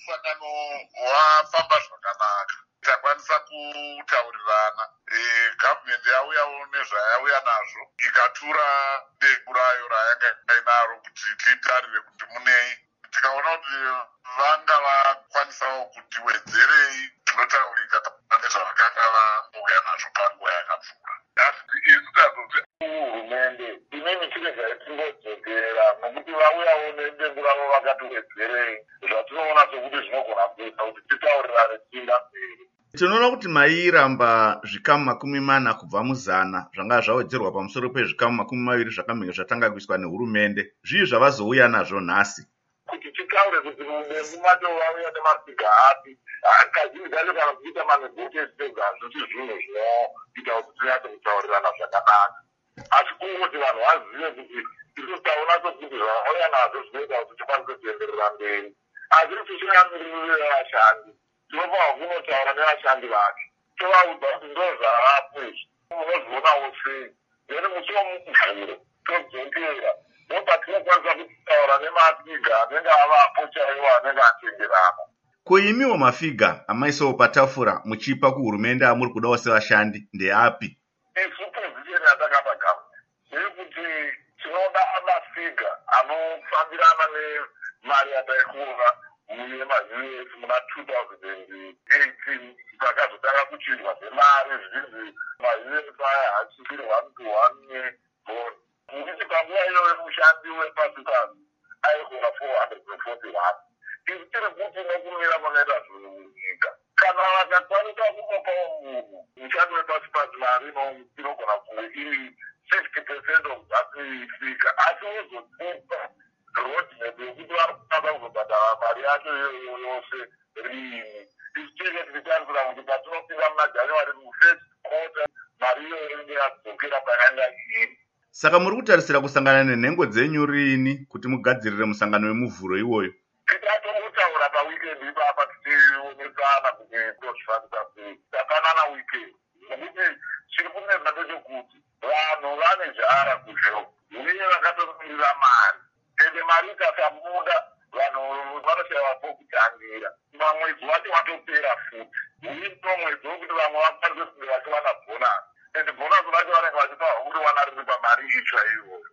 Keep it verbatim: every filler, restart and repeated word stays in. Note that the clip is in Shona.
musangano wafamba zvakanaka, takwanisa kutaurirana. Gavhumende yauyawo nezvayauya nazvo, ikatura dengu rayo rayanga inaro kuti titarire kuti munei. Tikaona kuti vanga vakwanisawo kuti wedzerei, zvinotaurika nezvavakanga vauya nazvo panguva yakapfuura. Asi isu tazoti hurumende imweni chiro zvaitimbodzokera nokuti vauyawo nedengu ravo vakati wedzerei, zvatinoona sokuti zvinogona kuita kuti titaurirane tiinda mberi. Tinoona kuti mairamba zvikamu makumi mana kubva muzana zvanga zvawedzerwa pamusoro pezvikamu makumi maviri zvakamhenge zvatanga kuiswa nehurumende. Zvii zvavazouya nazvo nhasi? Kuti titaure kuti mudengu macho vauya nemafiga api, kazhinji kacho kana kuita manegotesega hazvisi zvinhu zvinoita kuti tinyaso kutaurirana zvakanaka. Asi kungoti vanhu vazive kuti isu taona sokuti zvavauya nazvo zvinoita kuti tikwanise kuenderera mberi. Asi tichinamirire vashandi, tinofanira kunotaura nevashandi vacho, tovaudza kuti ndo zvavapo izvi, unozvionawo sei, then musi womuvhuro todzokera ndopatinokwanisa kutaura nemafiga anenge avapo chaiwo anenge atenderana. Ko imiwo mafiga amaisawo patafura muchipa kuhurumende amuri kudawo sevashandi ndeapi? Isu pozisheni yatakapa gavhumende ndeyekuti tinoda mafiga anofambirana nemari yataikuona muyema-U S muna two thousand eighteen takazotanga kuchinjwa dzemari zvinzi ma-U S aya hachisiri one to one nebhoni. Kuti panguva iyoyo mushandi wepasi pasi aikona four hundred forty-one. Isu tiri kuti nokumira kwakaita zvinhu munyika, kana vakakwanisa kumopawo munhu mushandi wepasi pasi mari inogona kunge iri fifty percent of dzatiifika, asi wozotipa roadmap yekuti varikutanga kuzobhadhara mari yacho iyoyo yose riini. Isu tinenge tichitarisira kuti patinopinda muna January mufirst quarter mari iyoyo inenge yadzokera payanga iri. Saka muri kutarisira kusangana nenhengo dzenyu riini kuti mugadzirire musangano wemuvhuro iwoyo? Tichatongotaura pawikendi ipapa tichionesana kuti tozvifambisa sei. Tafanana wikendi nokuti chiri kunetsa ndechekuti vanhu vane jara kuzveo uye vakatomirira mari, ende mari ikasabuda vanhu vanoshayiwapo kutangira. Mamwedzi wacho watopera futi, uye ndo mwedzi wokuti vamwe vakwanise kunge vachiwana bhonasi, ende bhonasi vacho vanenge vachipa huri wana riri pamari itsva iyoyo.